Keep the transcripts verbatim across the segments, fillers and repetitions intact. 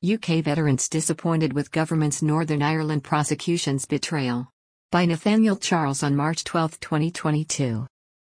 U K veterans disappointed with government's Northern Ireland prosecution's betrayal. By Nathaniel Charles on March twelfth, twenty twenty-two.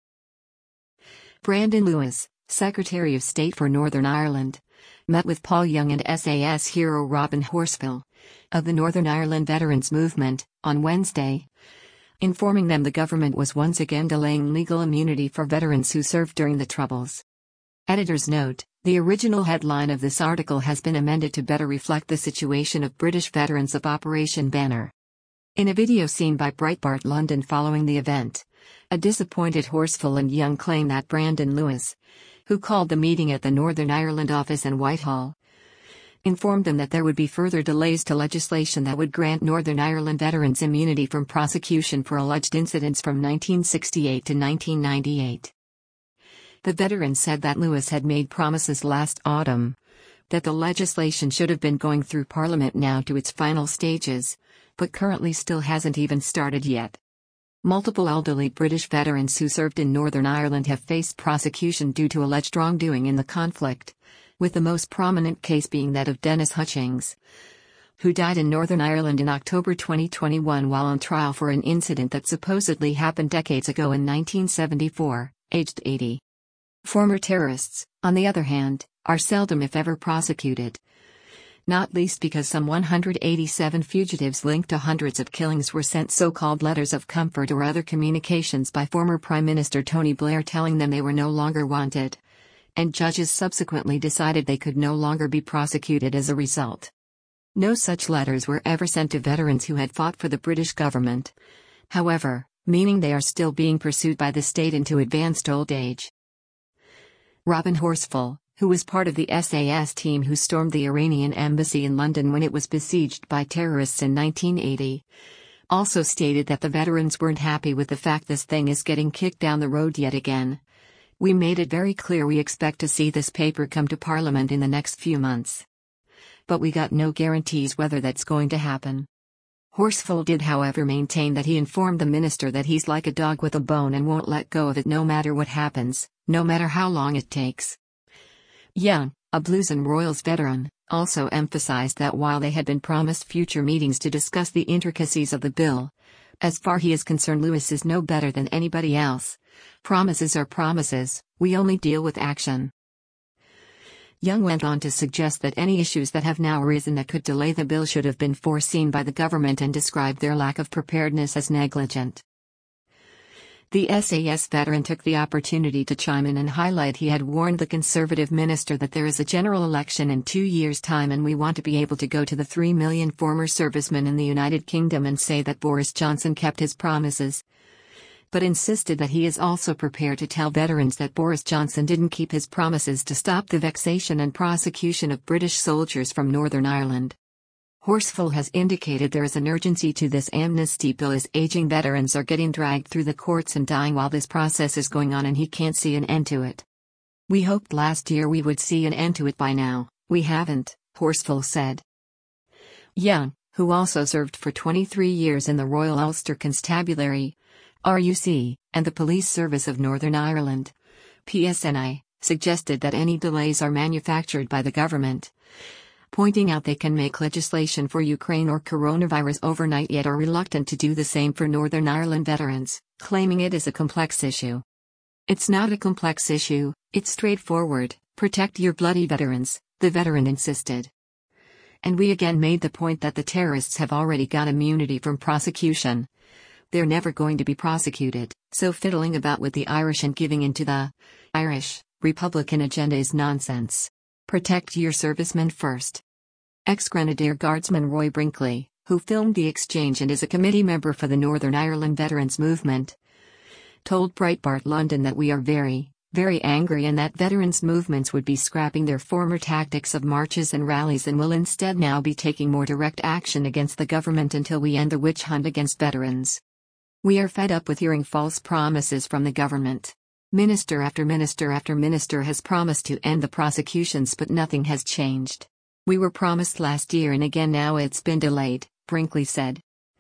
Brandon Lewis, Secretary of State for Northern Ireland, met with Paul Young and S A S hero Robin Horsfall, of the Northern Ireland Veterans Movement, on Wednesday, informing them the government was once again delaying legal immunity for veterans who served during the Troubles. Editor's note: the original headline of this article has been amended to better reflect the situation of British veterans of Operation Banner. In a video seen by Breitbart London following the event, a disappointed Horsfall and Young claim that Brandon Lewis, who called the meeting at the Northern Ireland office in Whitehall, informed them that there would be further delays to legislation that would grant Northern Ireland veterans immunity from prosecution for alleged incidents from nineteen sixty-eight to nineteen ninety-eight. The veteran said that Lewis had made promises last autumn that the legislation should have been going through Parliament now to its final stages, but currently still hasn't even started yet. Multiple elderly British veterans who served in Northern Ireland have faced prosecution due to alleged wrongdoing in the conflict, with the most prominent case being that of Dennis Hutchings, who died in Northern Ireland in October twenty twenty-one while on trial for an incident that supposedly happened decades ago in nineteen seventy-four, aged eighty. Former terrorists, on the other hand, are seldom if ever prosecuted, not least because some one hundred eighty-seven fugitives linked to hundreds of killings were sent so-called letters of comfort or other communications by former Prime Minister Tony Blair telling them they were no longer wanted, and judges subsequently decided they could no longer be prosecuted as a result. No such letters were ever sent to veterans who had fought for the British government, however, meaning they are still being pursued by the state into advanced old age. Robin Horsfall, who was part of the S A S team who stormed the Iranian embassy in London when it was besieged by terrorists in nineteen eighty, also stated that the veterans weren't happy with the fact this thing is getting kicked down the road yet again. We made it very clear we expect to see this paper come to Parliament in the next few months. But we got no guarantees whether that's going to happen. Horsfall did however maintain that he informed the minister that he's like a dog with a bone and won't let go of it no matter what happens, no matter how long it takes. Young, a Blues and Royals veteran, also emphasized that while they had been promised future meetings to discuss the intricacies of the bill, as far he is concerned Lewis is no better than anybody else. Promises are promises, we only deal with action. Young went on to suggest that any issues that have now arisen that could delay the bill should have been foreseen by the government and described their lack of preparedness as negligent. The S A S veteran took the opportunity to chime in and highlight he had warned the Conservative minister that there is a general election in two years' time and we want to be able to go to the three million former servicemen in the United Kingdom and say that Boris Johnson kept his promises, but insisted that he is also prepared to tell veterans that Boris Johnson didn't keep his promises to stop the vexation and prosecution of British soldiers from Northern Ireland. Horsfall has indicated there is an urgency to this amnesty bill as aging veterans are getting dragged through the courts and dying while this process is going on and he can't see an end to it. We hoped last year we would see an end to it by now, we haven't, Horsfall said. Young, who also served for twenty-three years in the Royal Ulster Constabulary, R U C, and the Police Service of Northern Ireland, P S N I, suggested that any delays are manufactured by the government, pointing out they can make legislation for Ukraine or coronavirus overnight yet are reluctant to do the same for Northern Ireland veterans, claiming it is a complex issue. It's not a complex issue, it's straightforward, protect your bloody veterans, the veteran insisted. And we again made the point that the terrorists have already got immunity from prosecution. They're never going to be prosecuted, so fiddling about with the Irish and giving in to the Irish Republican agenda is nonsense. Protect your servicemen first. Ex-Grenadier Guardsman Roy Brinkley, who filmed the exchange and is a committee member for the Northern Ireland Veterans Movement, told Breitbart London that we are very, very angry and that veterans movements would be scrapping their former tactics of marches and rallies and will instead now be taking more direct action against the government until we end the witch hunt against veterans. We are fed up with hearing false promises from the government. Minister after minister after minister has promised to end the prosecutions but nothing has changed. We were promised last year and again now it's been delayed, Brinkley said.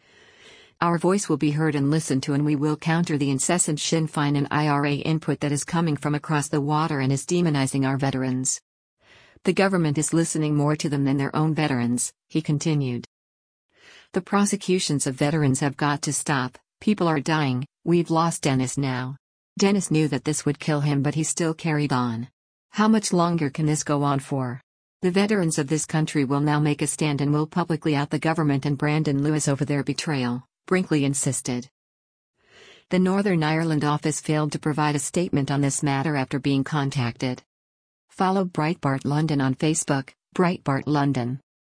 Our voice will be heard and listened to and we will counter the incessant Sinn Féin and I R A input that is coming from across the water and is demonizing our veterans. The government is listening more to them than their own veterans, he continued. The prosecutions of veterans have got to stop. People are dying. We've lost Dennis now. Dennis knew that this would kill him, but he still carried on. How much longer can this go on for? The veterans of this country will now make a stand and will publicly out the government and Brandon Lewis over their betrayal, Brinkley insisted. The Northern Ireland office failed to provide a statement on this matter after being contacted. Follow Breitbart London on Facebook, Breitbart London.